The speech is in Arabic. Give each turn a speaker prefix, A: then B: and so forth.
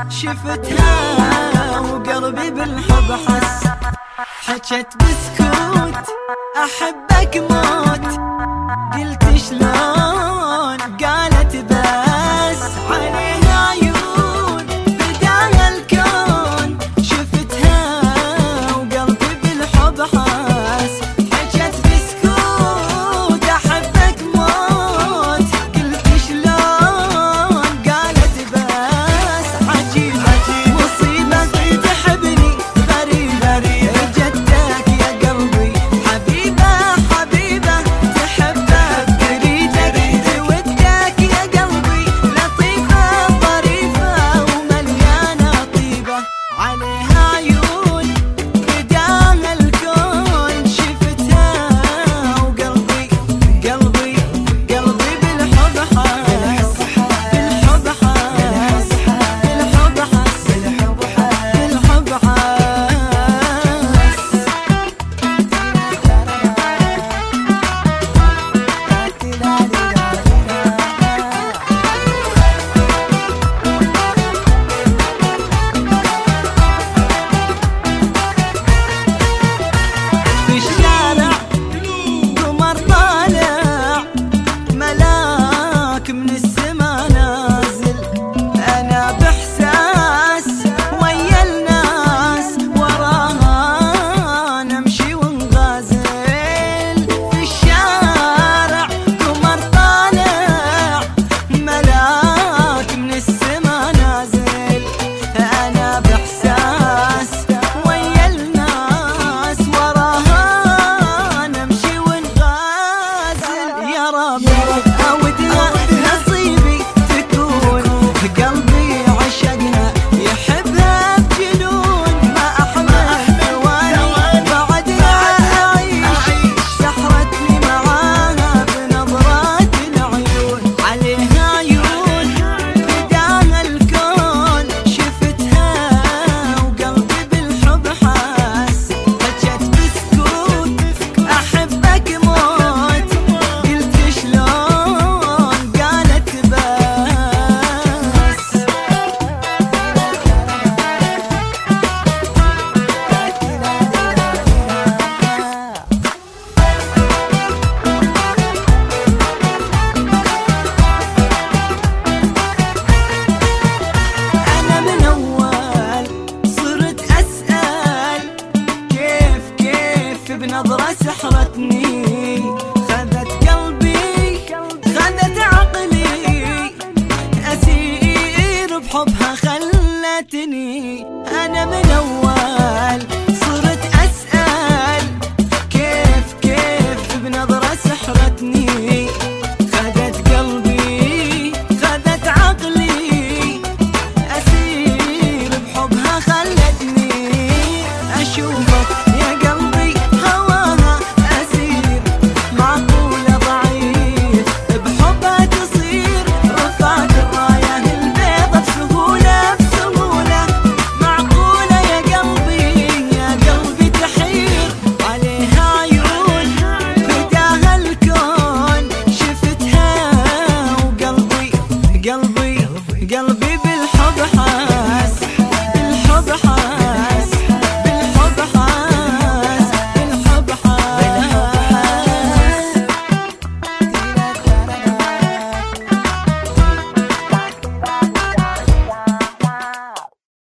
A: شفتها وقلبي بالحب حس، حكت بسكوت احبك موت، قلت شلون قالت بس عليها عيون بداها الكون، شفتها وقلبي بالحب حس، حكت بسكوت احبك موت، قلت شلون قالت بس عجيب مصيبة تحبني غريبة، جدك يا قلبي حبيبة حبيبة تحبك تريدك تودك يا قلبي، لطيفة ظريفة ومليانة طيبة، عليها عيون بداها الكون، شفتها وقلبي قلبي قلبي بالحب حس، بالحب حس، بالحب حس، بالحب حس. في الشارع قمر طالع، ملاك من السما نازل، انا باحساس ويا الناس وراها نمشي ونغازل، في الشارع قمر طالع، ملاك من السما نازل، انا باحساس ويا الناس وراها نمشي ونغازل، يا رب